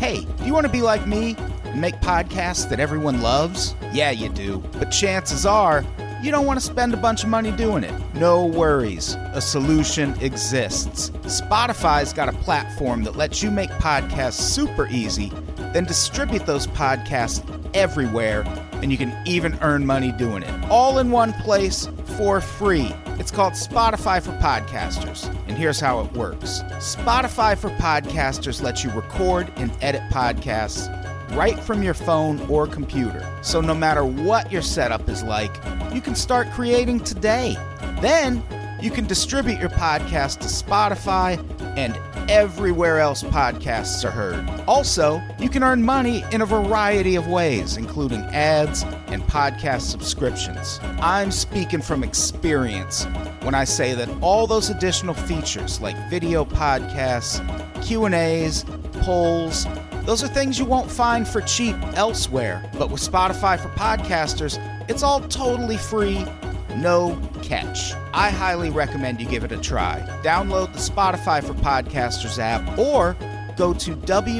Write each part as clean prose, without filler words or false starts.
Hey, do you want to be like me and make podcasts that everyone loves? Yeah, you do. But chances are, you don't want to spend a bunch of money doing it. No worries. A solution exists. Spotify's got a platform that lets you make podcasts super easy, then distribute those podcasts everywhere, and you can even earn money doing it. All in one place for free. It's called Spotify for Podcasters, and here's how it works. Spotify for Podcasters lets you record and edit podcasts right from your phone or computer. So no matter what your setup is like, you can start creating today. Then you can distribute your podcast to Spotify and everywhere else podcasts are heard. Also, you can earn money in a variety of ways, including ads and podcast subscriptions. I'm speaking from experience when I say that all those additional features like video podcasts, Q&As, polls, those are things you won't find for cheap elsewhere. But with Spotify for Podcasters, it's all totally free, no catch. I highly recommend you give it a try. Download the Spotify for Podcasters app or go to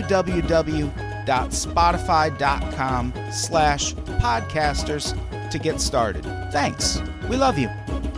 www.spotify.com/podcasters to get started. Thanks. We love you.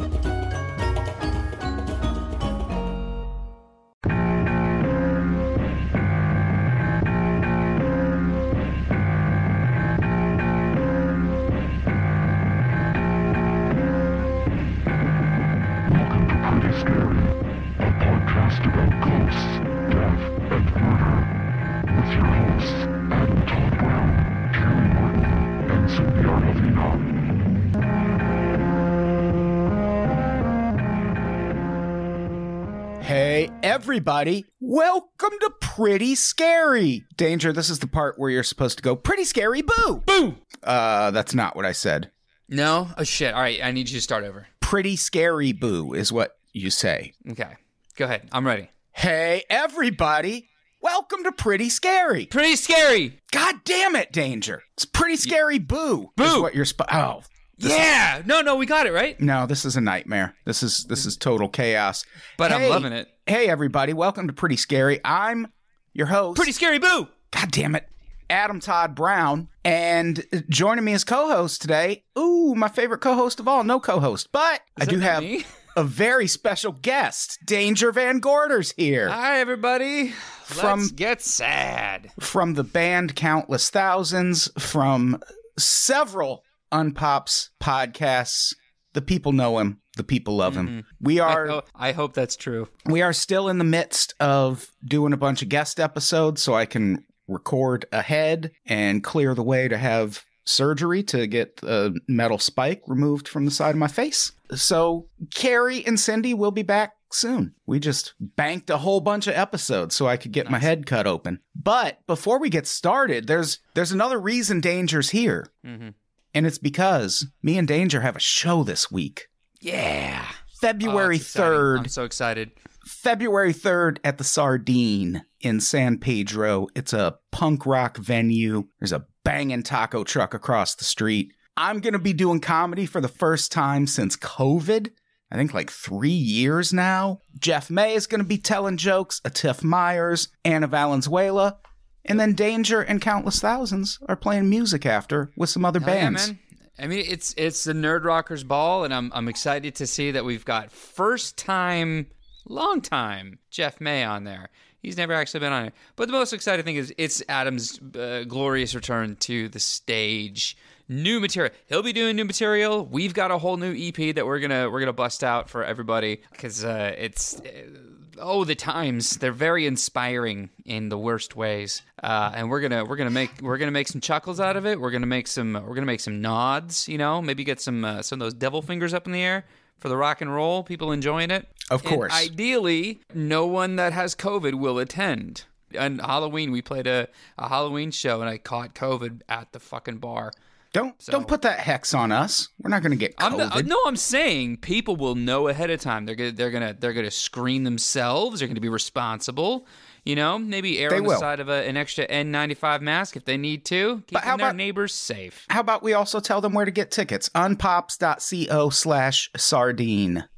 Hey, everybody. Welcome to Pretty Scary. Danger, this is the part where you're supposed to go, pretty scary, boo! Boo! That's not what I said. No? Oh, shit. All right, I need you to start over. Pretty scary, boo, is what you say. Okay. Go ahead. I'm ready. Hey, everybody. Welcome to Pretty Scary. Pretty scary! God damn it, Danger. It's Pretty Scary, boo. Boo! Is what you're Yeah! No, we got it, right? No, this is a nightmare. This is total chaos. But I'm loving it. Hey, everybody. Welcome to Pretty Scary. I'm your host. Pretty scary, boo! God damn it. Adam Todd Brown. And joining me as co-host today, my favorite co-host of all, no co-host. But I do have a very special guest. Danger Van Gorder's here. Hi, everybody. Let's get sad. From the band Countless Thousands, from several Unpops podcasts. The people know him. The people love him. We are. I hope that's true. We are still in the midst of doing a bunch of guest episodes so I can record ahead and clear the way to have surgery to get a metal spike removed from the side of my face. So Carrie and Cindy will be back soon. We just banked a whole bunch of episodes so I could get my head cut open. But before we get started, there's another reason Danger's here. Mm-hmm. And it's because me and Danger have a show this week. Yeah. February 3rd. I'm so excited. February 3rd at the Sardine in San Pedro. It's a punk rock venue. There's a banging taco truck across the street. I'm going to be doing comedy for the first time since COVID. I think like 3 years now. Jeff May is going to be telling jokes. Atif Myers, Anna Valenzuela. And then Danger and Countless Thousands are playing music after with some other bands. Yeah, man. I mean, it's the Nerd Rockers Ball, and I'm excited to see that we've got long time Jeff May on there. He's never actually been on it. But the most exciting thing is it's Adam's glorious return to the stage. New material. He'll be doing new material. We've got a whole new EP that we're gonna bust out for everybody because the times, they're very inspiring in the worst ways, and we're gonna make some chuckles out of it. We're gonna make some nods, maybe get some of those devil fingers up in the air for the rock and roll people enjoying it. Of course. And ideally, no one that has COVID will attend. On Halloween, we played a Halloween show, and I caught COVID at the fucking bar. Don't put that hex on us. We're not going to get COVID. I'm saying people will know ahead of time. They're gonna screen themselves. They're gonna be responsible. Maybe err on the side of an extra N95 mask if they need to. Keeping their neighbors safe. How about we also tell them where to get tickets? Unpops.co/sardine.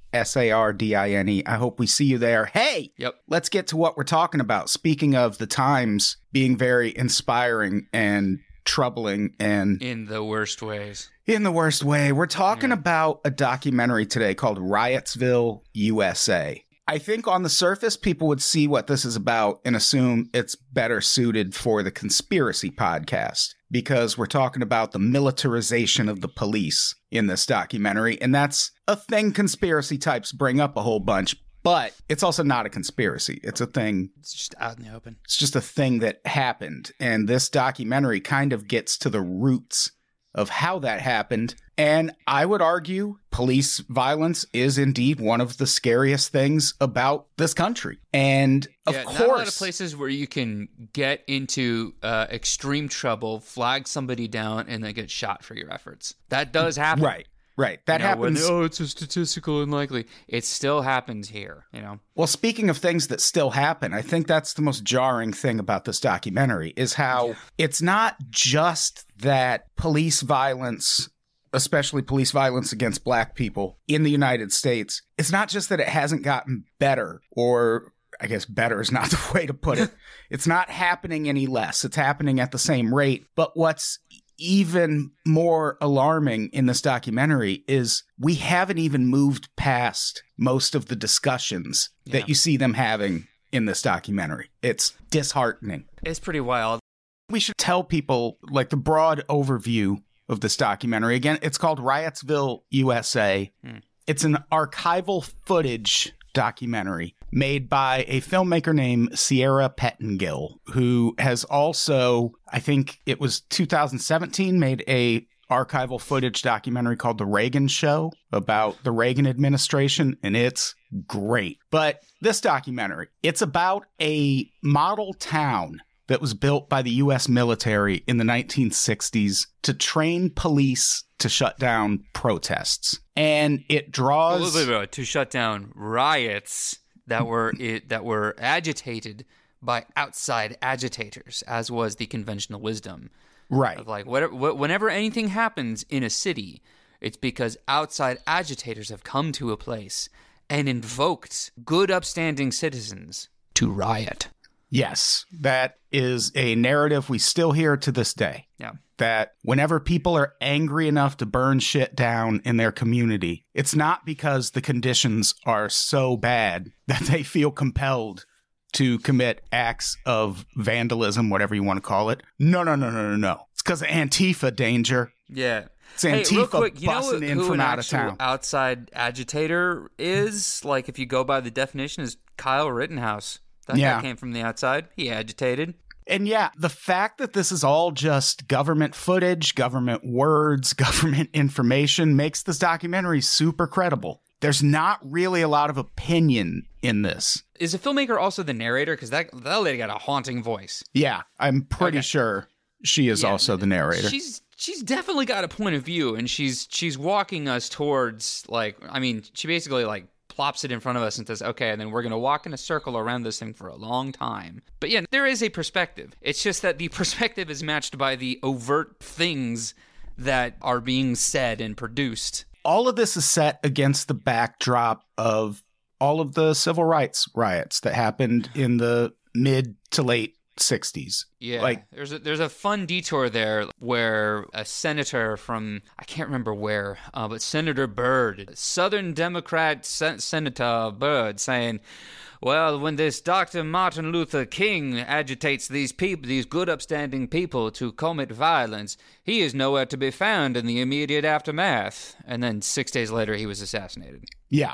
Sardine. I hope we see you there. Hey, Yep. let's get to what we're talking about. Speaking of the times being very inspiring and troubling and In the worst ways. in the worst way, we're talking about a documentary today called Riotsville, USA. I think on the surface, people would see what this is about and assume it's better suited for the conspiracy podcast because we're talking about the militarization of the police in this documentary. And that's a thing conspiracy types bring up a whole bunch, but it's also not a conspiracy. It's a thing. It's just out in the open. It's just a thing that happened. And this documentary kind of gets to the roots of how that happened. And I would argue police violence is indeed one of the scariest things about this country. And of course, not a lot of places where you can get into extreme trouble, flag somebody down, and then get shot for your efforts. That does happen. Right. That happens. It's a statistical unlikely. It still happens here, Well, speaking of things that still happen, I think that's the most jarring thing about this documentary is how it's not just that police violence, especially police violence against black people in the United States, it's not just that it hasn't gotten better, or I guess better is not the way to put it. It's not happening any less. It's happening at the same rate. But what's even more alarming in this documentary is we haven't even moved past most of the discussions that you see them having in this documentary. It's disheartening. It's pretty wild. We should tell people like the broad overview of this documentary. Again, it's called Riotsville, USA. It's an archival footage documentary made by a filmmaker named Sierra Pettengill, who has also, I think it was 2017, made a archival footage documentary called The Reagan Show about the Reagan administration, and it's great. But this documentary, it's about a model town that was built by the U.S. military in the 1960s to train police to shut down protests. And it draws... to shut down riots that were agitated by outside agitators, as was the conventional wisdom. Right. Of like, whenever anything happens in a city, it's because outside agitators have come to a place and invoked good, upstanding citizens to riot. Yes, that is a narrative we still hear to this day. Yeah. That whenever people are angry enough to burn shit down in their community, it's not because the conditions are so bad that they feel compelled to commit acts of vandalism, whatever you want to call it. No. It's because of Antifa, danger. Yeah. It's Antifa real quick, busting in from out of town. Outside agitator is, like, if you go by the definition, is Kyle Rittenhouse. That guy came from the outside. He agitated. And yeah, the fact that this is all just government footage, government words, government information makes this documentary super credible. There's not really a lot of opinion in this. Is the filmmaker also the narrator? Because that lady got a haunting voice. Yeah, I'm pretty sure she is also the narrator. She's definitely got a point of view, and she's walking us towards, like, I mean, she basically, like, plops it in front of us and says, okay, and then we're going to walk in a circle around this thing for a long time. But yeah, there is a perspective. It's just that the perspective is matched by the overt things that are being said and produced. All of this is set against the backdrop of all of the civil rights riots that happened in the mid to late 60s. Yeah, like there's a fun detour there where a senator from, I can't remember where, but Senator Byrd, Southern Democrat Senator Byrd, saying, well, when this Dr. Martin Luther King agitates these people, these good upstanding people, to commit violence, he is nowhere to be found in the immediate aftermath. And then 6 days later, he was assassinated. Yeah.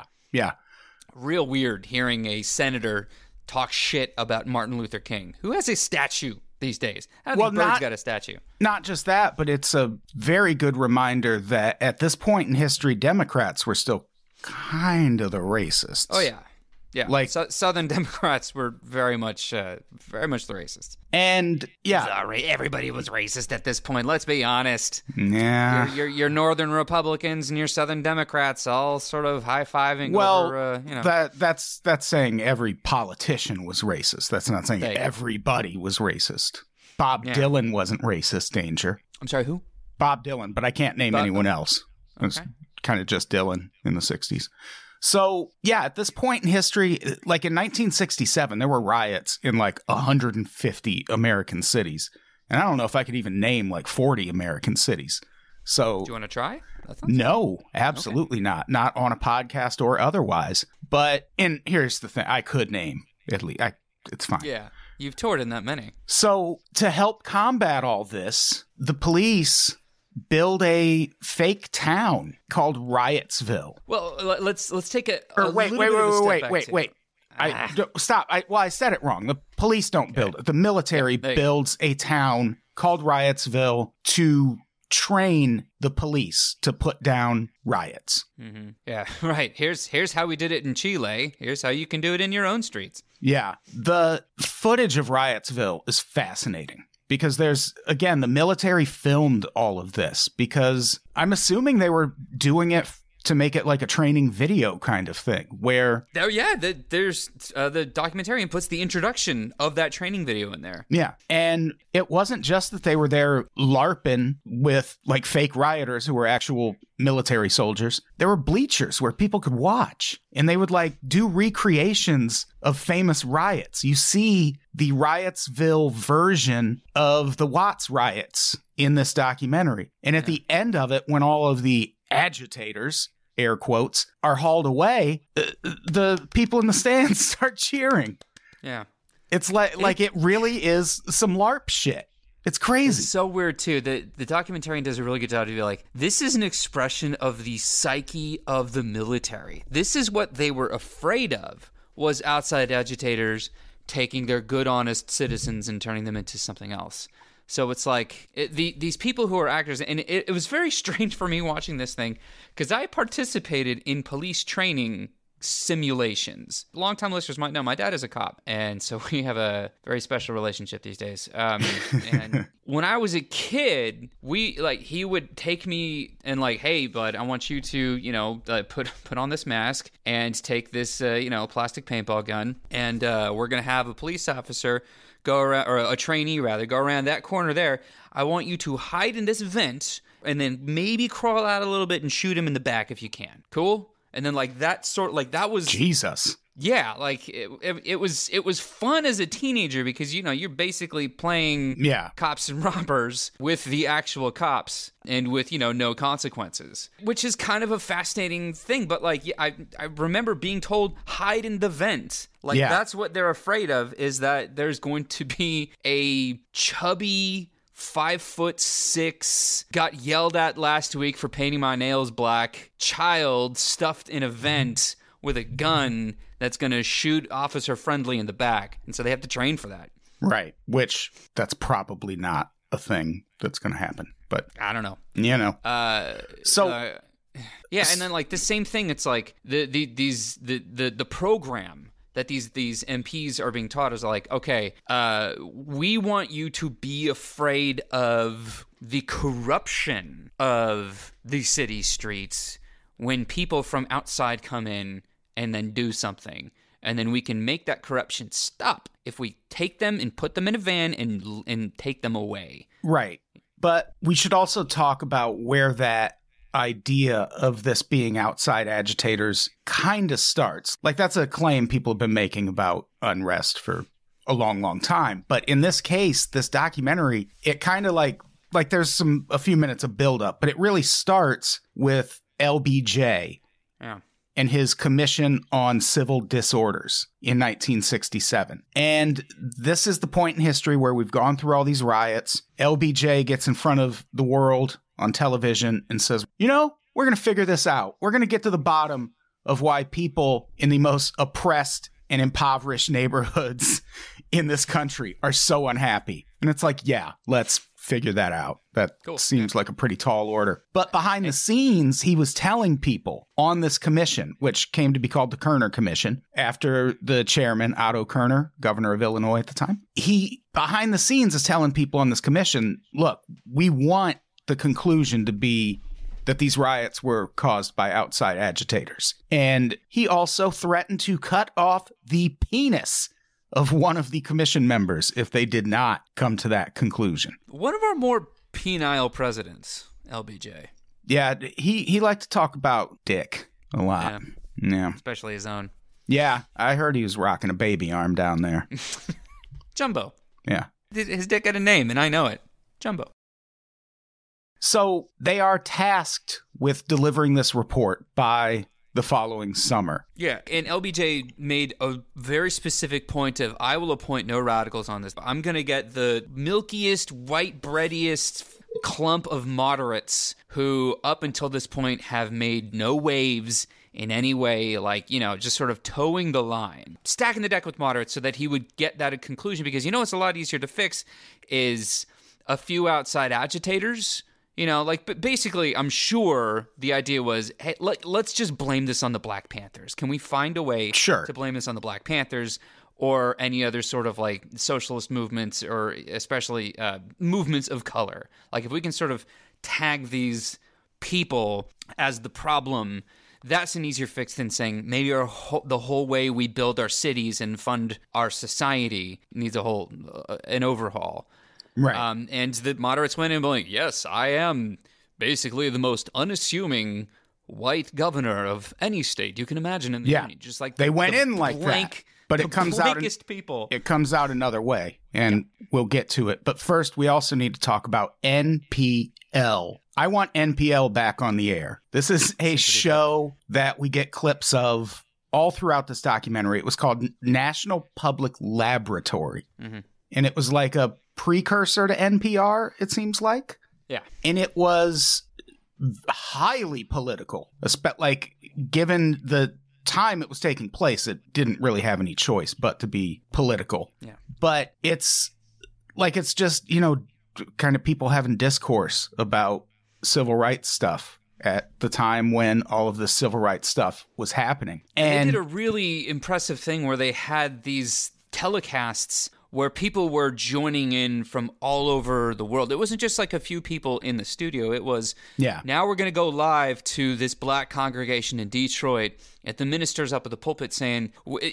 Real weird hearing a senator talk shit about Martin Luther King, who has a statue these days. I don't think Bird's got a statue. Not just that, but it's a very good reminder that at this point in history, Democrats were still kind of the racists. Oh, yeah. Yeah, like Southern Democrats were very much the racists. And yeah, sorry, everybody was racist at this point. Let's be honest. Yeah, your Northern Republicans and your Southern Democrats all sort of high-fiving. Well, over, that's saying every politician was racist. That's not saying everybody was racist. Bob Dylan wasn't racist. Danger. I'm sorry, who? Bob Dylan, but I can't name anyone else. It was kind of just Dylan in the 60s. So, yeah, at this point in history, like in 1967, there were riots in like 150 American cities. And I don't know if I could even name like 40 American cities. So, Do you want to try? No, absolutely not. Not on a podcast or otherwise. But, and here's the thing, I could name at least. It's fine. Yeah, you've toured in that many. So, to help combat all this, the police build a fake town called Riotsville. Well, let's take a Wait. Stop. I said it wrong. The police don't build it. The military builds a town called Riotsville to train the police to put down riots. Mm-hmm. Yeah, right. Here's how we did it in Chile. Here's how you can do it in your own streets. Yeah. The footage of Riotsville is fascinating because there's, again, the military filmed all of this because I'm assuming they were doing it to make it like a training video kind of thing where... There's the documentarian puts the introduction of that training video in there. Yeah. And it wasn't just that they were there LARPing with like fake rioters who were actual military soldiers. There were bleachers where people could watch and they would like do recreations of famous riots. You see the Riotsville version of the Watts riots in this documentary. And at the end of it, when all of the agitators, air quotes, are hauled away, the people in the stands start cheering. Yeah. It's like it really is some LARP shit. It's crazy. It's so weird, too. The documentarian does a really good job to be like, this is an expression of the psyche of the military. This is what they were afraid of, was outside agitators taking their good, honest citizens and turning them into something else. So it's like these people who are actors, and it was very strange for me watching this thing because I participated in police training simulations. Longtime listeners might know my dad is a cop, and so we have a very special relationship these days. And when I was a kid, he would take me and like, hey, bud, I want you to put on this mask and take this plastic paintball gun, and we're gonna have a police officer go around, or a trainee rather, go around that corner there. I want you to hide in this vent and then maybe crawl out a little bit and shoot him in the back if you can. Cool? And then that was Jesus. Yeah, like it was fun as a teenager because you're basically playing cops and robbers with the actual cops and with no consequences, which is kind of a fascinating thing. But like I remember being told hide in the vent. Like that's what they're afraid of, is that there's going to be a chubby 5'6", got yelled at last week for painting my nails black child stuffed in a vent with a gun that's going to shoot Officer Friendly in the back. And so they have to train for that. Right. Which that's probably not a thing that's going to happen. But I don't know. Yeah, and then like the same thing. It's like the program that these MPs are being taught is like, okay, we want you to be afraid of the corruption of the city streets when people from outside come in and then do something. And then we can make that corruption stop if we take them and put them in a van and take them away. Right. But we should also talk about where that idea of this being outside agitators kind of starts. Like, that's a claim people have been making about unrest for a long, long time. But in this case, this documentary, it kind of like there's a few minutes of buildup, but it really starts with LBJ. Yeah. And his Commission on Civil Disorders in 1967. And this is the point in history where we've gone through all these riots. LBJ gets in front of the world on television and says, we're going to figure this out. We're going to get to the bottom of why people in the most oppressed and impoverished neighborhoods in this country are so unhappy. And it's like, yeah, let's figure that out. That seems like a pretty tall order. But behind the scenes, he was telling people on this commission, which came to be called the Kerner Commission, after the chairman, Otto Kerner, governor of Illinois at the time. He, behind the scenes, is telling people on this commission, look, we want the conclusion to be that these riots were caused by outside agitators. And he also threatened to cut off the penis of one of the commission members if they did not come to that conclusion. One of our more penile presidents, LBJ. Yeah, he liked to talk about dick a lot. Yeah. especially his own. Yeah, I heard he was rocking a baby arm down there. Jumbo. Yeah. His dick had a name, and I know it. Jumbo. So they are tasked with delivering this report by the following summer. Yeah, and LBJ made a very specific point of, I will appoint no radicals on this. I'm going to get the milkiest, white breadiest clump of moderates who, up until this point, have made no waves in any way, like, just sort of towing the line, stacking the deck with moderates so that he would get that conclusion. Because what's a lot easier to fix is a few outside agitators. But basically, I'm sure the idea was, hey, let's just blame this on the Black Panthers. Can we find a way to blame this on the Black Panthers or any other sort of like socialist movements, or especially movements of color? Like, if we can sort of tag these people as the problem, that's an easier fix than saying maybe the whole way we build our cities and fund our society needs an overhaul. Right. And the moderates went in and like, yes, I am basically the most unassuming white governor of any state you can imagine in the union. Just like they went in like that. But it comes out people. It comes out another way, and we'll get to it. But first, we also need to talk about NPL. I want NPL back on the air. This is a show that we get clips of all throughout this documentary. It was called National Public Laboratory, and it was like a precursor to NPR, it seems like. Yeah. And it was highly political, like, given the time it was taking place, it didn't really have any choice but to be political. Yeah. But it's just, kind of people having discourse about civil rights stuff at the time when all of the civil rights stuff was happening. And they did a really impressive thing where they had these telecasts where people were joining in from all over the world. It wasn't just like a few people in the studio. It was, now we're going to go live to this black congregation in Detroit, at the ministers up at the pulpit saying,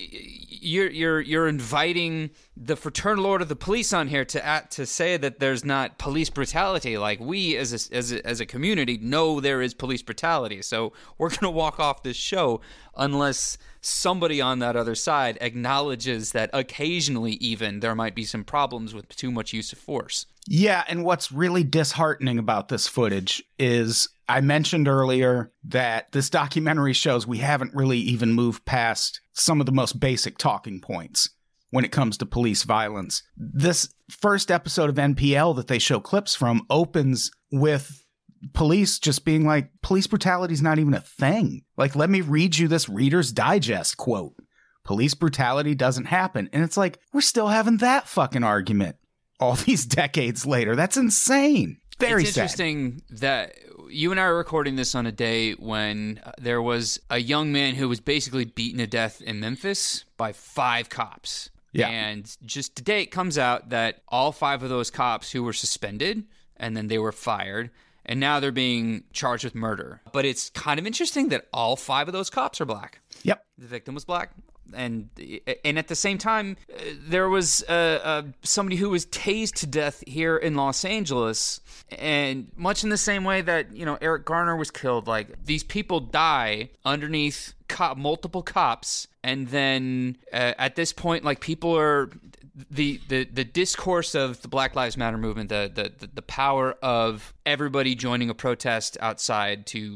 you're inviting the fraternal order of the police on here to say that there's not police brutality. Like, we as a community know there is police brutality. So we're going to walk off this show unless somebody on that other side acknowledges that occasionally even there might be some problems with too much use of force. Yeah, and what's really disheartening about this footage is I mentioned earlier that this documentary shows we haven't really even moved past some of the most basic talking points when it comes to police violence. This first episode of NPL that they show clips from opens with police just being like, police brutality is not even a thing. Like, let me read you this Reader's Digest quote. Police brutality doesn't happen. And it's like, we're still having that fucking argument all these decades later. That's insane. Very sad. It's interesting that you and I are recording this on a day when there was a young man who was basically beaten to death in Memphis by 5 cops. Yeah. And just today it comes out that all 5 of those cops who were suspended and then they were fired, and now they're being charged with murder. But it's kind of interesting that all 5 of those cops are black. Yep. The victim was black. And at the same time, there was somebody who was tased to death here in Los Angeles, and much in the same way that Eric Garner was killed. Like, these people die underneath multiple cops, and then at this point, like, people are the discourse of the Black Lives Matter movement, the power of everybody joining a protest outside to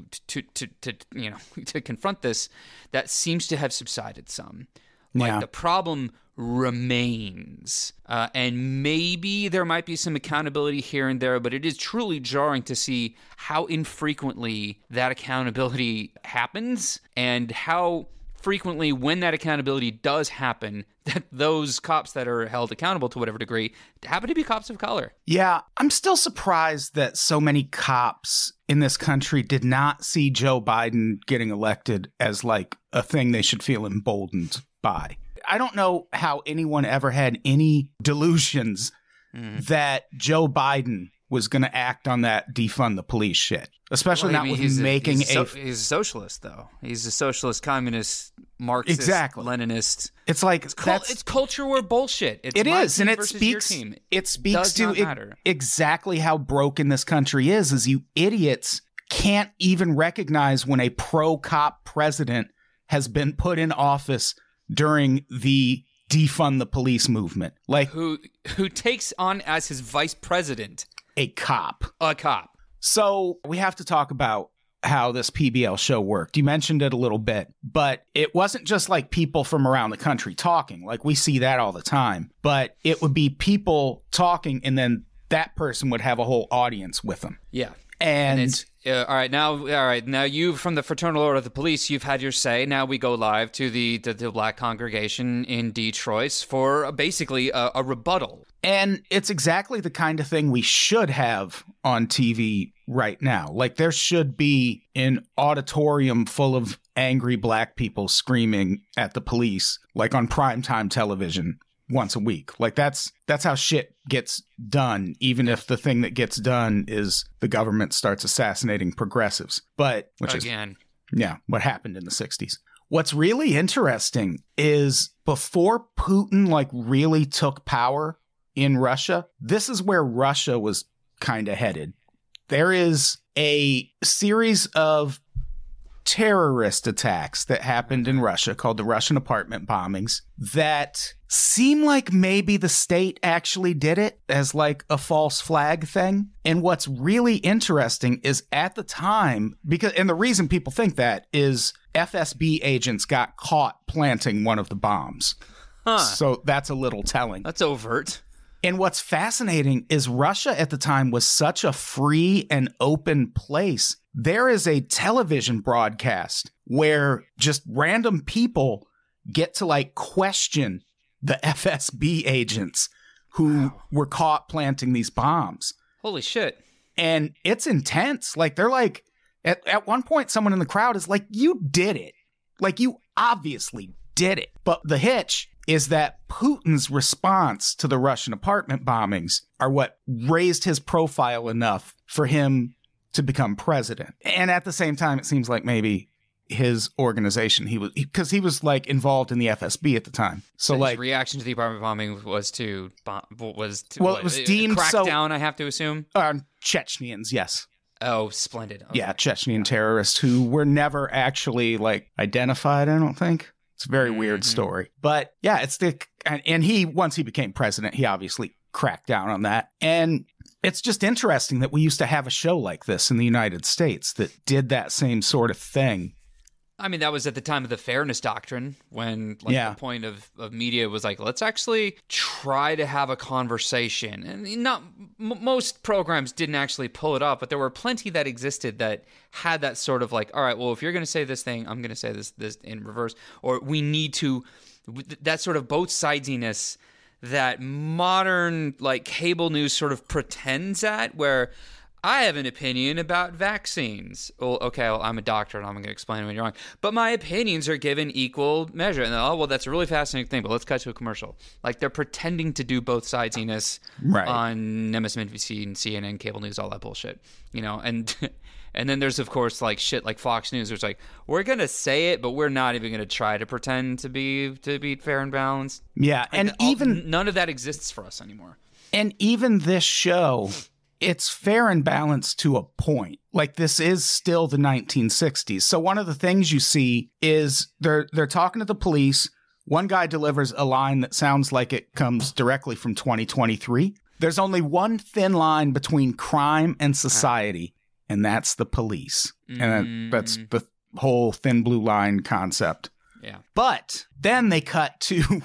confront this, that seems to have subsided some. Like, the problem remains, and maybe there might be some accountability here and there, but it is truly jarring to see how infrequently that accountability happens, and how frequently, when that accountability does happen, that those cops that are held accountable to whatever degree happen to be cops of color. Yeah, I'm still surprised that so many cops in this country did not see Joe Biden getting elected as like a thing they should feel emboldened by. I don't know how anyone ever had any delusions that Joe Biden was going to act on that defund the police shit. Especially not with making he's a socialist, though. He's a socialist, communist, Marxist, Leninist. It's like it's culture war bullshit. It is, and it speaks to exactly how broken this country is you idiots can't even recognize when a pro-cop president has been put in office during the defund the police movement. Like, who takes on as his vice president a cop. a cop. So we have to talk about how this PBL show worked. You mentioned it a little bit, but it wasn't just like people from around the country talking. Like, we see that all the time. But it would be people talking, and then that person would have a whole audience with them. Yeah. And it's all right. Now you, from the Fraternal Order of the Police, you've had your say. Now we go live to the black congregation in Detroit for basically a rebuttal. And it's exactly the kind of thing we should have on TV right now. Like, there should be an auditorium full of angry black people screaming at the police, like on primetime television once a week. Like, that's how shit gets done, even if the thing that gets done is the government starts assassinating progressives. But, which Again. what happened in the 60s. What's really interesting is before Putin, like, really took power in Russia, this is where Russia was kind of headed. There is a series of terrorist attacks that happened in Russia called the Russian apartment bombings that seem like maybe the state actually did it as like a false flag thing. And what's really interesting is at the time, and the reason people think that is FSB agents got caught planting one of the bombs. Huh. So that's a little telling. That's overt. And what's fascinating is Russia at the time was such a free and open place. There is a television broadcast where just random people get to like question the FSB agents who were caught planting these bombs. Holy shit. And it's intense. Like, they're like, at one point, someone in the crowd is like, you did it. Like, you obviously did it. But the hitch is that Putin's response to the Russian apartment bombings are what raised his profile enough for him to become president. And at the same time, it seems like maybe his organization, because he was like involved in the FSB at the time. So his like reaction to the apartment bombing was to it was deemed crackdown, I have to assume. Chechens, yes. Oh, splendid. Okay. Yeah, Chechen terrorists who were never actually like identified, I don't think. It's a very weird story. But yeah, it's and he, once he became president, he obviously cracked down on that. And it's just interesting that we used to have a show like this in the United States that did that same sort of thing. I mean, that was at the time of the Fairness Doctrine, when the point of media was like, let's actually try to have a conversation. And most programs didn't actually pull it off, but there were plenty that existed that had that sort of like, all right, well, if you're going to say this thing, I'm going to say this in reverse. Or we need to, that sort of both sidesiness that modern like cable news sort of pretends at, where I have an opinion about vaccines. Well, okay, well, I'm a doctor and I'm going to explain when you're wrong. But my opinions are given equal measure. And well, that's a really fascinating thing, but let's cut to a commercial. Like, they're pretending to do both sidesiness on MSNBC and CNN, cable news, all that bullshit. You know, and then there's, of course, like shit like Fox News, where it's like, we're going to say it, but we're not even going to try to pretend to be fair and balanced. Yeah, and even none of that exists for us anymore. And even this show, it's fair and balanced to a point. Like, this is still the 1960s. So one of the things you see is they're talking to the police. One guy delivers a line that sounds like it comes directly from 2023. There's only one thin line between crime and society, and that's the police. And that's the whole thin blue line concept. Yeah. But then they cut to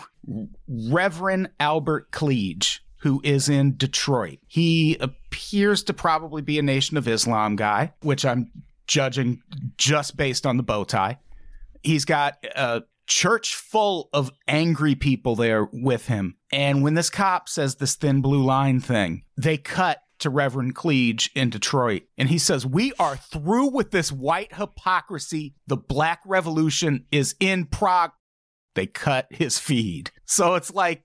Reverend Albert Cleage, who is in Detroit. He appears to probably be a Nation of Islam guy, which I'm judging just based on the bow tie. He's got a church full of angry people there with him. And when this cop says this thin blue line thing, they cut to Reverend Cleage in Detroit. And he says, "We are through with this white hypocrisy. The Black Revolution is in Prague." They cut his feed. So it's like,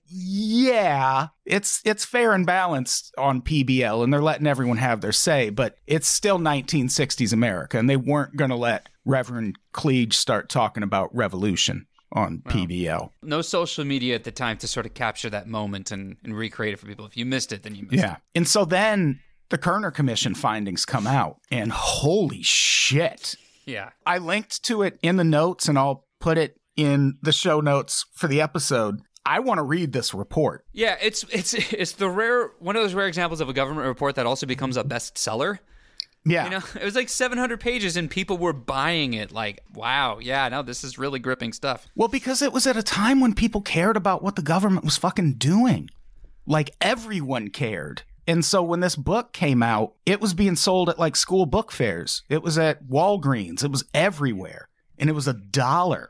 yeah, it's fair and balanced on PBL, and they're letting everyone have their say, but it's still 1960s America, and they weren't going to let Reverend Cleage start talking about revolution on PBL. No social media at the time to sort of capture that moment and recreate it for people. If you missed it, then you missed it. And so then the Kerner Commission findings come out, and holy shit. Yeah. I linked to it in the notes, and I'll put it in the show notes for the episode. I want to read this report. Yeah, it's one of those rare examples of a government report that also becomes a bestseller. Yeah. You know, it was like 700 pages and people were buying it like, wow, yeah, no, this is really gripping stuff. Well, because it was at a time when people cared about what the government was fucking doing. Like, everyone cared. And so when this book came out, it was being sold at like school book fairs. It was at Walgreens. It was everywhere. And it was $1.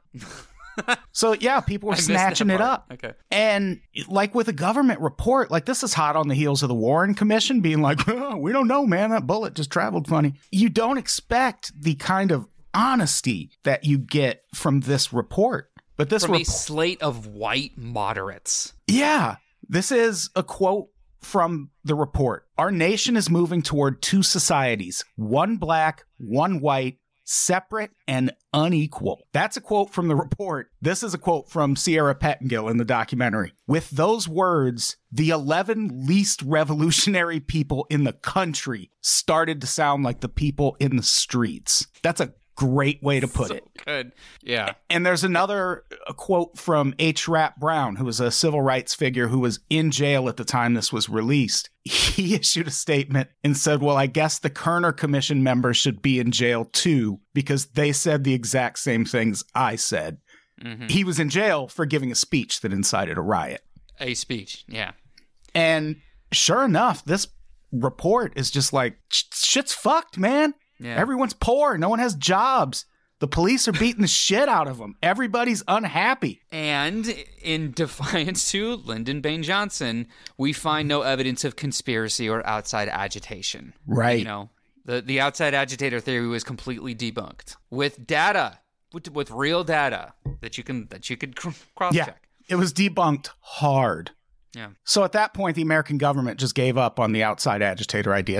So yeah, people were snatching it up. Okay. And like with a government report, like this is hot on the heels of the Warren Commission being like, oh, we don't know, man, that bullet just traveled funny. You don't expect the kind of honesty that you get from this report. But this from a slate of white moderates. Yeah. This is a quote from the report. Our nation is moving toward two societies, one black, one white, separate and unequal. That's a quote from the report. This is a quote from Sierra Pettengill in the documentary. With those words, the 11 least revolutionary people in the country started to sound like the people in the streets. That's a great way to put it. Good. Yeah. And there's another quote from H. Rap Brown, who was a civil rights figure who was in jail at the time this was released. He issued a statement and said, well, I guess the Kerner Commission members should be in jail too, because they said the exact same things I said. Mm-hmm. He was in jail for giving a speech that incited a riot. A speech, yeah. And sure enough, this report is just like, shit's fucked, man. Yeah. Everyone's poor. No one has jobs. The police are beating the shit out of them. Everybody's unhappy. And in defiance to Lyndon Baines Johnson, we find no evidence of conspiracy or outside agitation. Right. You know, the outside agitator theory was completely debunked with data, with real data that you could cross-check. Yeah, it was debunked hard. Yeah. So at that point, the American government just gave up on the outside agitator idea.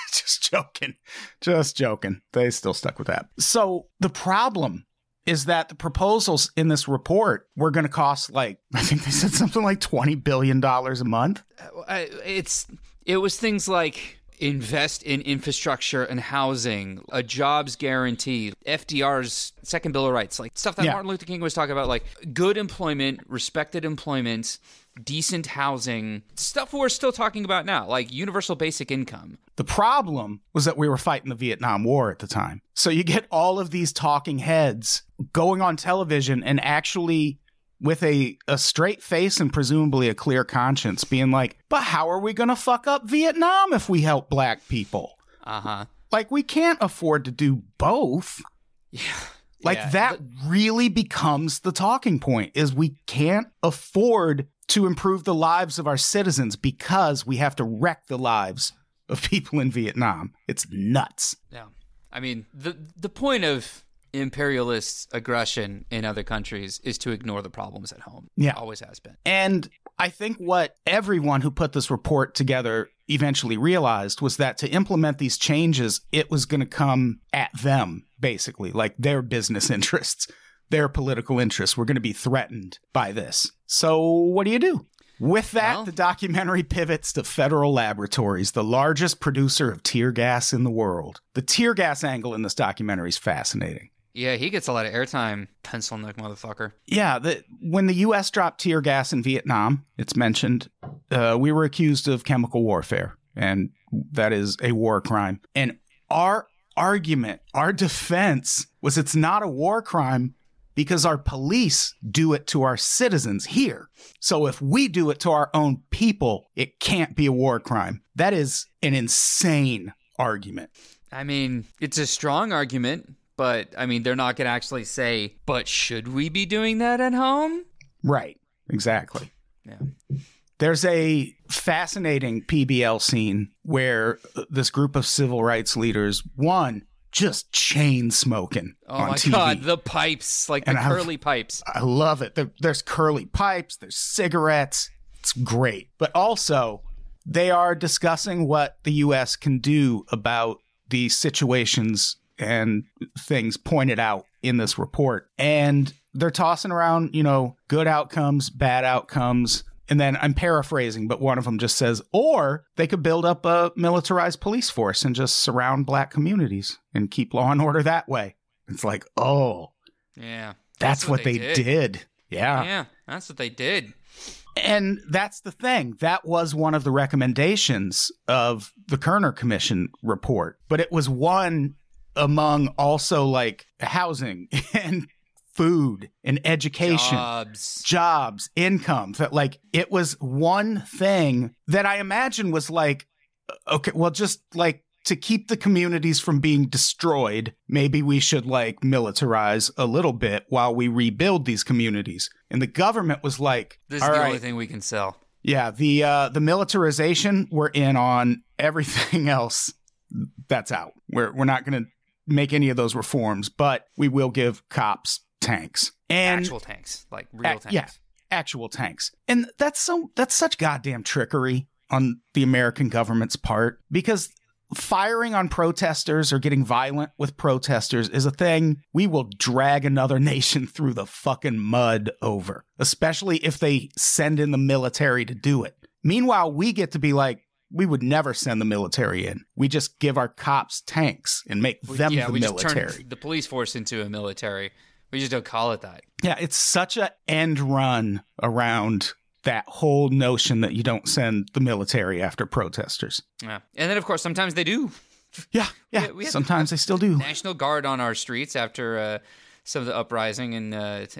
Just joking. They still stuck with that. So the problem is that the proposals in this report were going to cost like, I think they said something like $20 billion a month. It was things like invest in infrastructure and housing, a jobs guarantee, FDR's second Bill of Rights, like stuff that Martin Luther King was talking about, like good employment, respected employment, decent housing, stuff we're still talking about now, like universal basic income. The problem was that we were fighting the Vietnam War at the time. So you get all of these talking heads going on television and actually with a straight face and presumably a clear conscience being like, but how are we going to fuck up Vietnam if we help black people? Uh-huh. Like, we can't afford to do both. Yeah. Like, that really becomes the talking point, is we can't afford to improve the lives of our citizens because we have to wreck the lives of people in Vietnam. It's nuts. Yeah. I mean, the point of imperialist aggression in other countries is to ignore the problems at home. Yeah. It always has been. And I think what everyone who put this report together eventually realized was that to implement these changes, it was going to come at them, basically, like their business interests, their political interests were going to be threatened by this. So what do? With that, the documentary pivots to Federal Laboratories, the largest producer of tear gas in the world. The tear gas angle in this documentary is fascinating. Yeah, he gets a lot of airtime, pencil neck motherfucker. Yeah, when the U.S. dropped tear gas in Vietnam, it's mentioned, we were accused of chemical warfare, and that is a war crime. And our argument, our defense was it's not a war crime because our police do it to our citizens here. So if we do it to our own people, it can't be a war crime. That is an insane argument. I mean, it's a strong argument. But, I mean, they're not going to actually say, but should we be doing that at home? Right. Exactly. Yeah. There's a fascinating PBL scene where this group of civil rights leaders, one, just chain smoking on TV. Oh, my God. The pipes, like the curly pipes. I love it. There's curly pipes. There's cigarettes. It's great. But also, they are discussing what the U.S. can do about the situations and things pointed out in this report. And they're tossing around, good outcomes, bad outcomes. And then I'm paraphrasing, but one of them just says, or they could build up a militarized police force and just surround black communities and keep law and order that way. It's like, oh. Yeah. That's what they did. Yeah, that's what they did. And that's the thing. That was one of the recommendations of the Kerner Commission report. But it was one among also like housing and food and education, jobs, income. That like it was one thing that I imagine was like, okay, well, just like to keep the communities from being destroyed, maybe we should like militarize a little bit while we rebuild these communities. And the government was like, this is the only thing we can sell. Yeah, the militarization, we're in on. Everything else, that's out. We're not going to make any of those reforms, but we will give cops tanks. And actual tanks, like real tanks. Yeah, actual tanks. And that's such goddamn trickery on the American government's part, because firing on protesters or getting violent with protesters is a thing we will drag another nation through the fucking mud over, especially if they send in the military to do it. Meanwhile, we get to be like, we would never send the military in. We just give our cops tanks and make them the military. Just turn the police force into a military. We just don't call it that. Yeah, it's such an end run around that whole notion that you don't send the military after protesters. Yeah. And then, of course, sometimes they do. Yeah. Sometimes they still do. National Guard on our streets after some of the uprising in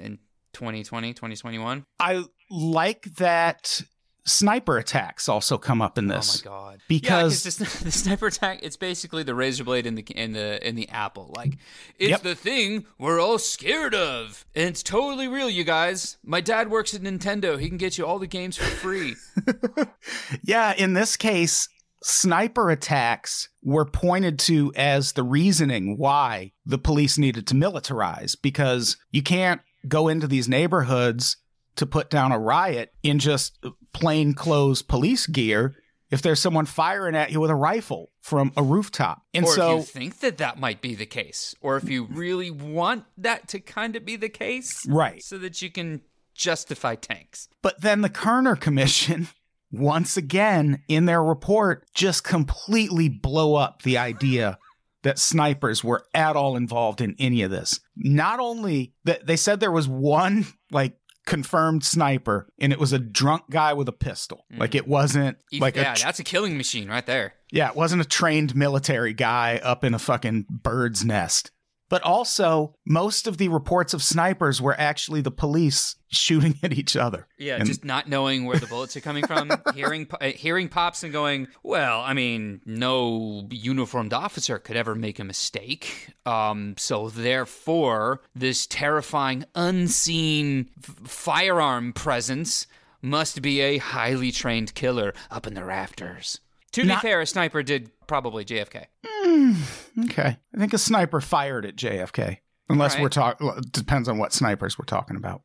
2020, 2021. I like that sniper attacks also come up in this. Oh my god! Because the sniper attack, it's basically the razor blade in the apple. Like it's the thing we're all scared of, and it's totally real, you guys. My dad works at Nintendo; he can get you all the games for free. Yeah, in this case, sniper attacks were pointed to as the reasoning why the police needed to militarize, because you can't go into these neighborhoods to put down a riot in just plainclothes police gear if there's someone firing at you with a rifle from a rooftop. And or if you think that might be the case, or if you really want that to kind of be the case, right, so that you can justify tanks. But then the Kerner Commission, once again, in their report, just completely blow up the idea that snipers were at all involved in any of this. Not only that, they said there was one, like, confirmed sniper, and it was a drunk guy with a pistol. Like, it wasn't like that's a killing machine right there. Yeah, it wasn't a trained military guy up in a fucking bird's nest. But also, most of the reports of snipers were actually the police shooting at each other. Yeah, just not knowing where the bullets are coming from, hearing pops and going, well, I mean, no uniformed officer could ever make a mistake. So therefore, this terrifying, unseen firearm presence must be a highly trained killer up in the rafters. To be fair, a sniper did probably JFK. Okay. I think a sniper fired at JFK. Unless we're talking, depends on what snipers we're talking about.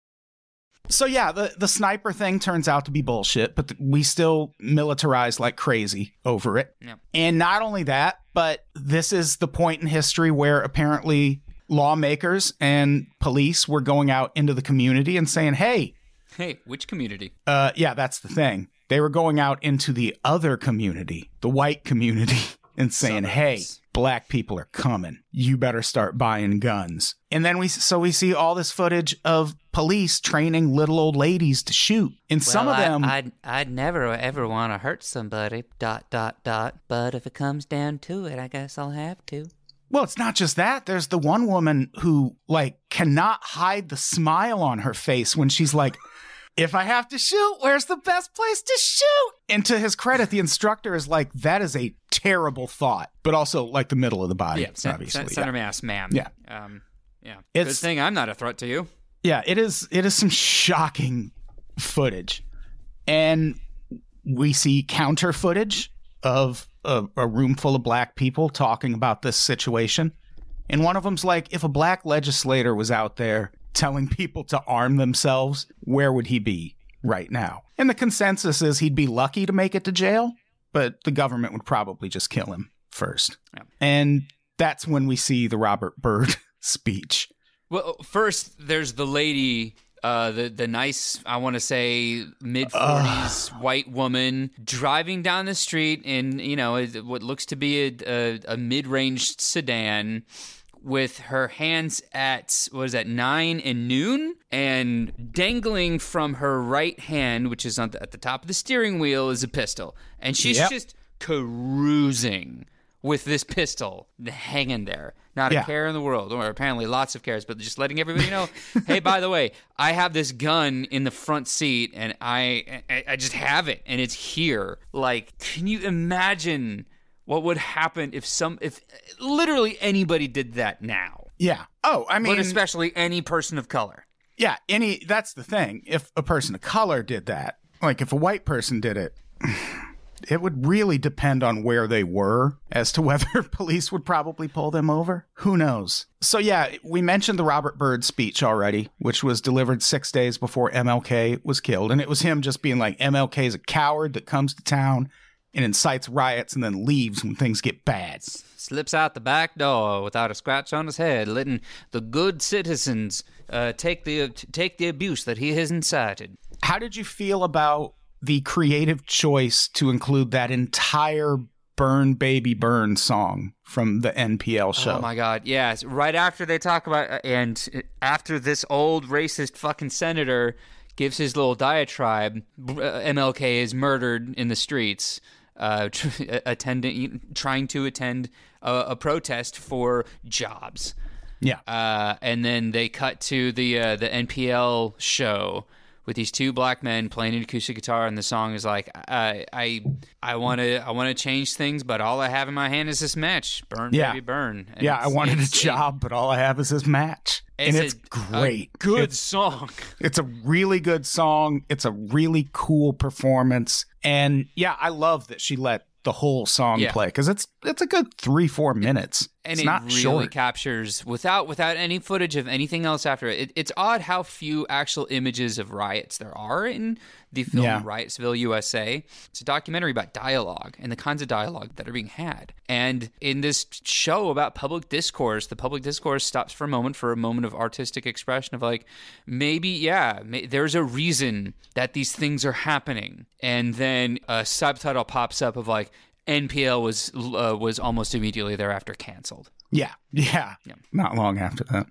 So yeah, the sniper thing turns out to be bullshit, but we still militarize like crazy over it. Yeah. And not only that, but this is the point in history where apparently lawmakers and police were going out into the community and saying, hey, which community? Yeah, that's the thing. They were going out into the other community, the white community, and saying, hey, black people are coming. You better start buying guns. And then we see all this footage of police training little old ladies to shoot. And some of them... I'd never ever want to hurt somebody, ... But if it comes down to it, I guess I'll have to. Well, it's not just that. There's the one woman who, like, cannot hide the smile on her face when she's like... If I have to shoot, where's the best place to shoot? And to his credit, the instructor is like, that is a terrible thought, but also like the middle of the body, obviously. Center mass, ma'am. Yeah. Good thing I'm not a threat to you. Yeah, it is some shocking footage. And we see counter footage of a room full of black people talking about this situation. And one of them's like, if a black legislator was out there telling people to arm themselves, where would he be right now? And the consensus is he'd be lucky to make it to jail, but the government would probably just kill him first. Yeah. And that's when we see the Robert Byrd speech. Well, first, there's the lady, the nice, I want to say, mid-40s white woman driving down the street in, what looks to be a mid-range sedan with her hands at, what is that, 9 and noon? And dangling from her right hand, which is at the top of the steering wheel, is a pistol. And she's just cruising with this pistol hanging there. Not a care in the world, or apparently lots of cares, but just letting everybody know, hey, by the way, I have this gun in the front seat, and I just have it, and it's here. Like, can you imagine what would happen if literally anybody did that now? Yeah. Oh, I mean, but especially any person of color. Yeah, that's the thing. If a person of color did that, like if a white person did it, it would really depend on where they were as to whether police would probably pull them over. Who knows? So yeah, we mentioned the Robert Byrd speech already, which was delivered 6 days before MLK was killed. And it was him just being like, MLK is a coward that comes to town and incites riots and then leaves when things get bad. Slips out the back door without a scratch on his head, letting the good citizens take the abuse that he has incited. How did you feel about the creative choice to include that entire Burn Baby Burn song from the NPL show? Oh my God, yes. Right after they talk about, and after this old racist fucking senator gives his little diatribe, MLK is murdered in the streets, trying to attend a protest for jobs. Yeah. And then they cut to the NPL show with these two black men playing an acoustic guitar, and the song is like, I want to change things, but all I have in my hand is this match. Burn, baby, burn. And I wanted a job, but all I have is this match. And it's great. Good song. It's a really good song. It's a really cool performance. And yeah, I love that she let the whole song play, because it's a good 3-4 minutes. And it's it not really short. Captures without any footage of anything else after it. It's odd how few actual images of riots there are in the film Riotsville, USA. It's a documentary about dialogue and the kinds of dialogue that are being had. And in this show about public discourse, the public discourse stops for a moment of artistic expression of like, maybe, there's a reason that these things are happening. And then a subtitle pops up of like, NPL was almost immediately thereafter canceled. Yeah. Not long after that.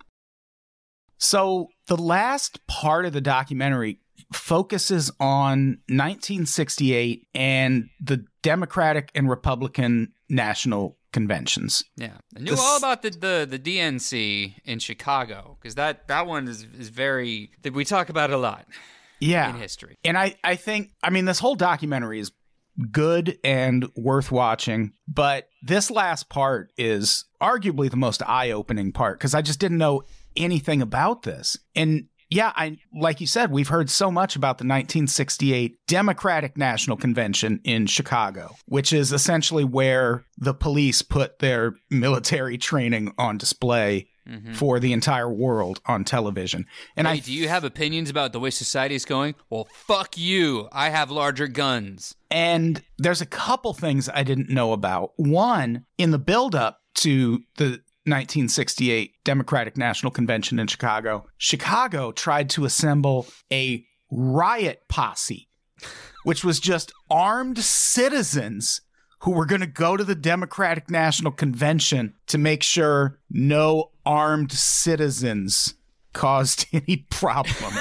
So the last part of the documentary focuses on 1968 and the Democratic and Republican national conventions. Yeah, I knew all about the DNC in Chicago, because that one is very, that we talk about a lot. Yeah, in history. And I think, this whole documentary is good and worth watching, but this last part is arguably the most eye-opening part, because I just didn't know anything about this. And yeah, like you said, we've heard so much about the 1968 Democratic National Convention in Chicago, which is essentially where the police put their military training on display for the entire world on television. And hey, do you have opinions about the way society is going? Well, fuck you. I have larger guns. And there's a couple things I didn't know about. One, in the buildup to the 1968 Democratic National Convention in Chicago, Chicago tried to assemble a riot posse, which was just armed citizens who were going to go to the Democratic National Convention to make sure no armed citizens caused any problems.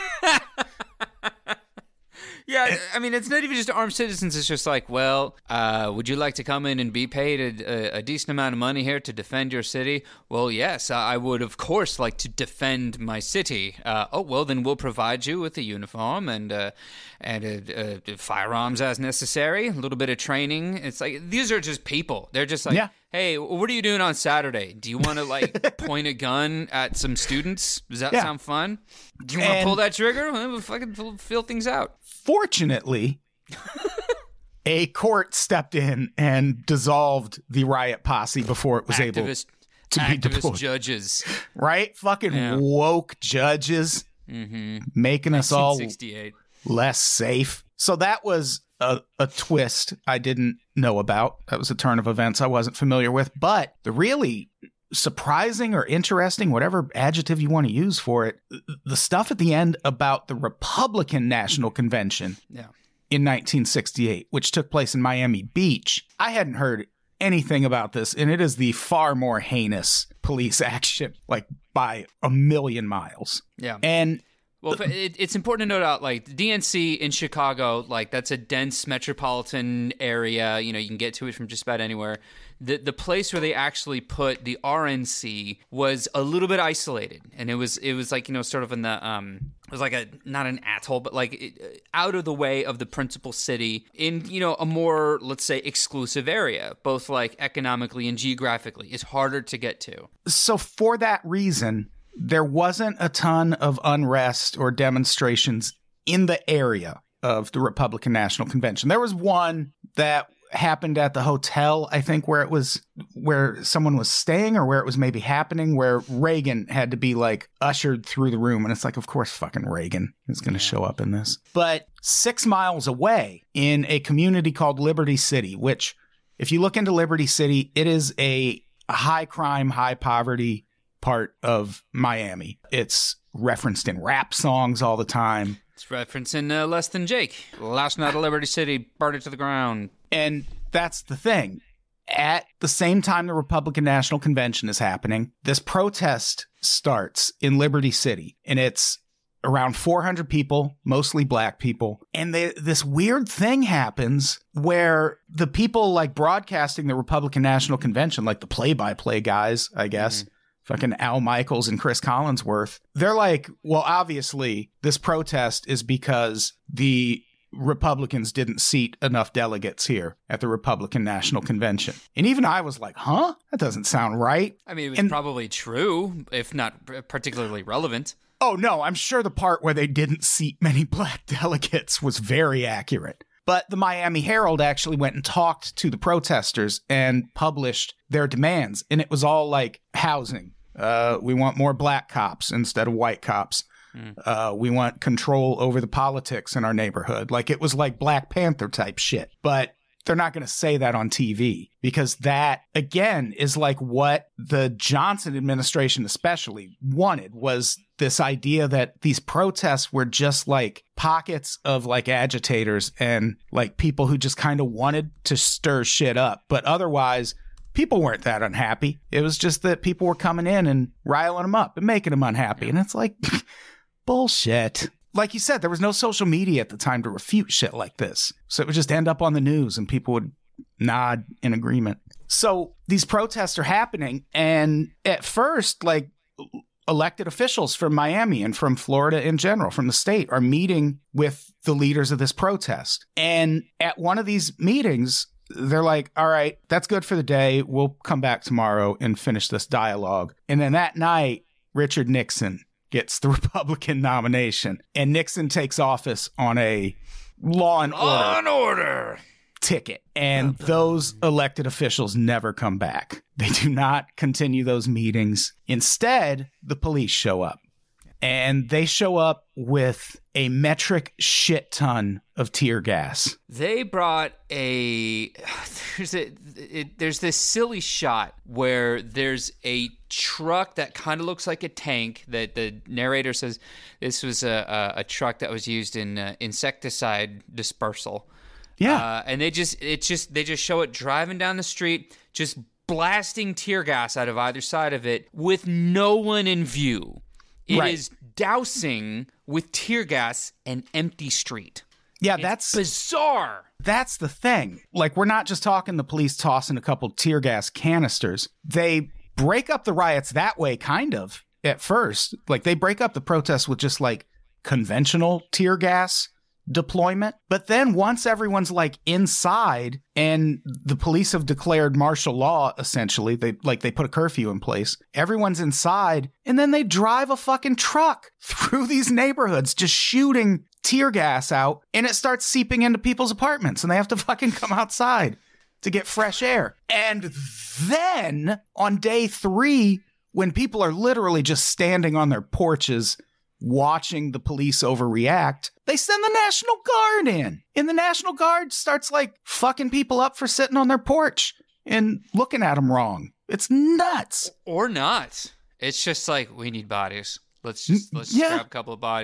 Yeah, it's not even just armed citizens. It's just like, well, would you like to come in and be paid a decent amount of money here to defend your city? Well, yes, I would, of course, like to defend my city. Well, then we'll provide you with a uniform and firearms as necessary, a little bit of training. It's like, these are just people. They're just like, hey, what are you doing on Saturday? Do you want to, like, point a gun at some students? Does that sound fun? Do you want to pull that trigger? We'll fucking fill things out. Fortunately, a court stepped in and dissolved the riot posse before it was able to be deployed. Judges. Right? Fucking woke judges making us all less safe. So that was a twist I didn't know about. That was a turn of events I wasn't familiar with. But the really surprising or interesting, whatever adjective you want to use for it, the stuff at the end about the Republican National Convention in 1968, which took place in Miami Beach, I hadn't heard anything about this, and it is the far more heinous police action, like by a million miles. Yeah. And well, it's important to note out, like, the DNC in Chicago, like, that's a dense metropolitan area. You know, you can get to it from just about anywhere. The place where they actually put the RNC was a little bit isolated, and it was like, you know, sort of in the it was like not an atoll, but like out of the way of the principal city in, you know, a more, let's say, exclusive area, both like economically and geographically. It's harder to get to. So for that reason, there wasn't a ton of unrest or demonstrations in the area of the Republican National Convention. There was one that happened at the hotel, I think, where someone was staying, or where it was maybe happening, where Reagan had to be like ushered through the room. And it's like, of course, fucking Reagan is going to show up in this. But 6 miles away in a community called Liberty City, which if you look into Liberty City, it is a high crime, high poverty part of Miami. It's referenced in rap songs all the time. It's referencing Less Than Jake. Last night at Liberty City, burned it to the ground. And that's the thing. At the same time the Republican National Convention is happening, this protest starts in Liberty City. And it's around 400 people, mostly black people. And this weird thing happens where the people like broadcasting the Republican National Convention, like the play-by-play guys, I guess, fucking Al Michaels and Chris Collinsworth, they're like, well, obviously this protest is because the Republicans didn't seat enough delegates here at the Republican National Convention. And even I was like, huh? That doesn't sound right. I mean, it was probably true, if not particularly relevant. Oh, no, I'm sure the part where they didn't seat many black delegates was very accurate. But the Miami Herald actually went and talked to the protesters and published their demands. And it was all like housing. We want more black cops instead of white cops. We want control over the politics in our neighborhood. Like, it was like Black Panther type shit. But they're not going to say that on TV, because that, again, is like what the Johnson administration especially wanted, was this idea that these protests were just like pockets of like agitators and like people who just kind of wanted to stir shit up. But otherwise, people weren't that unhappy. It was just that people were coming in and riling them up and making them unhappy. And it's like, bullshit. Like you said, there was no social media at the time to refute shit like this. So it would just end up on the news and people would nod in agreement. So these protests are happening. And at first, like, elected officials from Miami and from Florida in general, from the state, are meeting with the leaders of this protest. And at one of these meetings, they're like, all right, that's good for the day. We'll come back tomorrow and finish this dialogue. And then that night, Richard Nixon gets the Republican nomination, and Nixon takes office on a law and order ticket. And those elected officials never come back. They do not continue those meetings. Instead, the police show up. And they show up with a metric shit ton of tear gas. They brought there's this silly shot where there's a truck that kind of looks like a tank that the narrator says this was a truck that was used in insecticide dispersal. Yeah. And they just show it driving down the street, just blasting tear gas out of either side of it with no one in view. It is dousing with tear gas an empty street. Yeah, it's that's bizarre. That's the thing. Like, we're not just talking the police tossing a couple tear gas canisters. They break up the riots that way, kind of, at first. Like, they break up the protests with just, like, conventional tear gas deployment. But then once everyone's, like, inside and the police have declared martial law, essentially, they put a curfew in place, everyone's inside, and then they drive a fucking truck through these neighborhoods just shooting tear gas out, and it starts seeping into people's apartments, and they have to fucking come outside to get fresh air. And then on day 3, when people are literally just standing on their porches watching the police overreact, they send the National Guard in. And the National Guard starts like fucking people up for sitting on their porch and looking at them wrong. It's nuts. Or not. It's just like, we need bodies. Let's grab a couple of bodies.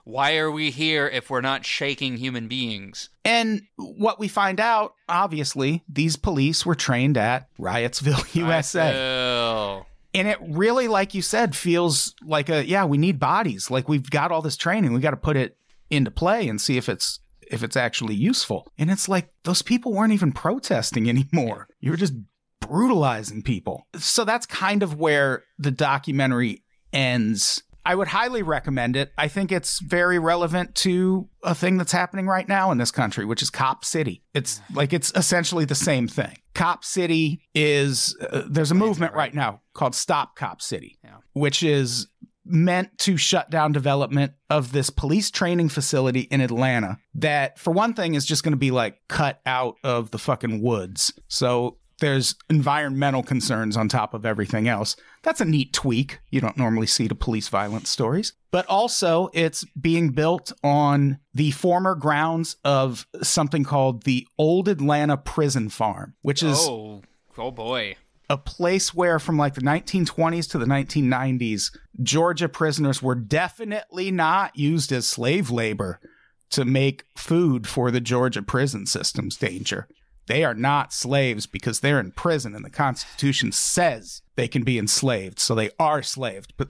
Why are we here if we're not shaking human beings? And what we find out, obviously, these police were trained at Riotsville, USA. Oh. And it really, like you said, feels like we need bodies. Like, we've got all this training. We got to put it into play and see if it's actually useful. And it's like, those people weren't even protesting anymore. You were just brutalizing people. So that's kind of where the documentary ends. I would highly recommend it. I think it's very relevant to a thing that's happening right now in this country, which is Cop City. It's essentially the same thing. Cop City is, there's a movement right now called Stop Cop City, which is meant to shut down development of this police training facility in Atlanta that, for one thing, is just going to be like cut out of the fucking woods. So there's environmental concerns on top of everything else. That's a neat tweak you don't normally see to police violence stories. But also, it's being built on the former grounds of something called the Old Atlanta Prison Farm, which is oh boy, a place where from like the 1920s to the 1990s, Georgia prisoners were definitely not used as slave labor to make food for the Georgia prison system's danger. They are not slaves because they're in prison, and the Constitution says they can be enslaved. So they are slaves, but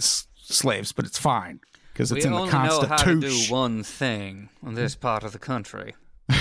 it's fine because it's in the Constitution. We only know how to do one thing in this part of the country.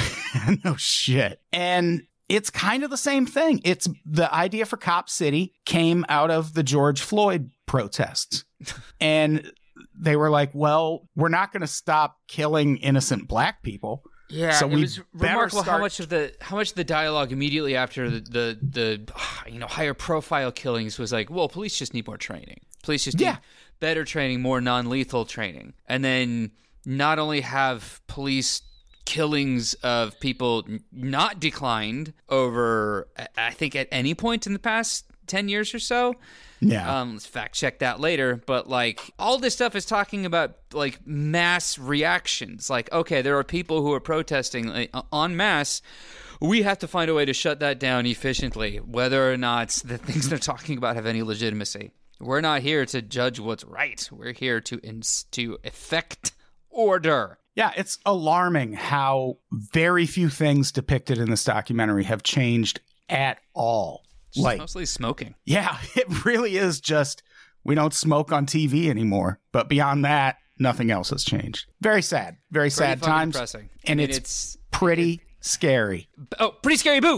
No shit. And it's kind of the same thing. It's the idea for Cop City came out of the George Floyd protests. And they were like, well, we're not going to stop killing innocent black people. Yeah, so it was remarkable how much of the dialogue immediately after the higher profile killings was like, well, police just need more training. Police just need better training, more non-lethal training. And then not only have police killings of people not declined over, I think, at any point in the past 10 years or so. Yeah. Let's fact check that later. But like all this stuff is talking about like mass reactions. Like, okay, there are people who are protesting en masse. We have to find a way to shut that down efficiently, whether or not the things they're talking about have any legitimacy. We're not here to judge what's right. We're here to effect order. Yeah, it's alarming how very few things depicted in this documentary have changed at all. Like, mostly smoking. Yeah, it really is just, we don't smoke on TV anymore. But beyond that, nothing else has changed. Very sad. Very sad times. Depressing. And it's pretty scary. Oh, pretty scary, boo!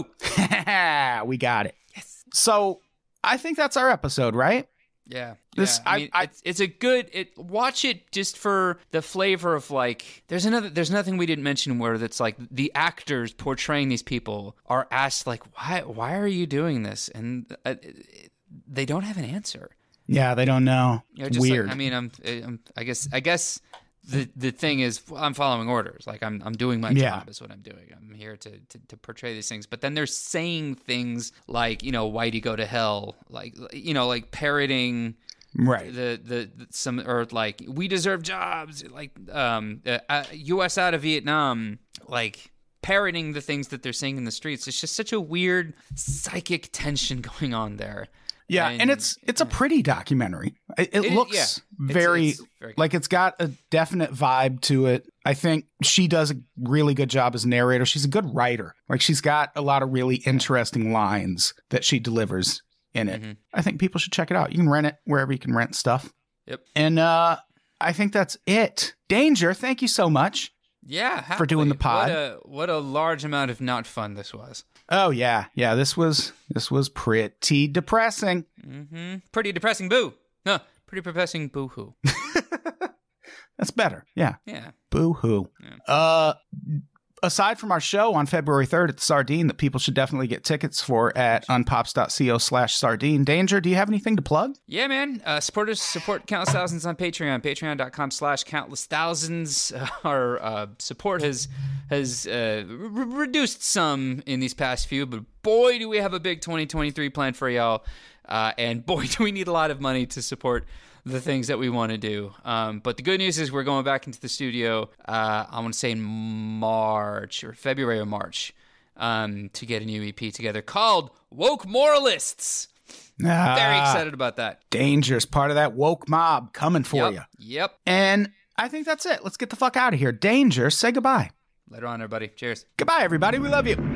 We got it. Yes. So I think that's our episode, right? Yeah. It's a good watch it just for the flavor of like there's nothing we didn't mention where that's like the actors portraying these people are asked like why are you doing this, and they don't have an answer. Yeah, they don't know. Just weird. Like, I mean, I guess the thing is I'm following orders. Like I'm doing my job is what I'm doing. I'm here to portray these things. But then they're saying things like, Whitey go to hell, like like parroting right the some, or like we deserve jobs, like US out of Vietnam, like parroting the things that they're saying in the streets. It's just such a weird psychic tension going on there. Yeah, and it's a pretty documentary. It looks very like it's got a definite vibe to it. I think she does a really good job as narrator. She's a good writer. Like she's got a lot of really interesting lines that she delivers in it. Mm-hmm. I think people should check it out. You can rent it wherever you can rent stuff. Yep. And I think that's it. Danger, thank you so much. Yeah, for doing the pod. What a large amount of not fun this was. Oh yeah. This was pretty depressing. Mm-hmm. Pretty depressing. Boo. No, pretty depressing. Boo hoo. That's better. Yeah. Yeah. Boo hoo. Yeah. Aside from our show on February 3rd at the Sardine that people should definitely get tickets for at unpops.co/sardine. Danger, do you have anything to plug? Yeah, man. Support Countless Thousands on Patreon. Patreon.com/Countless Thousands. Our support has reduced some in these past few, but boy, do we have a big 2023 plan for y'all. And boy, do we need a lot of money to support the things that we want to do. But the good news is we're going back into the studio, I want to say in February or March, to get a new EP together called Woke Moralists. Very excited about that. Dangerous. Part of that woke mob coming for you. Yep. And I think that's it. Let's get the fuck out of here. Danger, say goodbye. Later on, everybody. Cheers. Goodbye, everybody. We love you.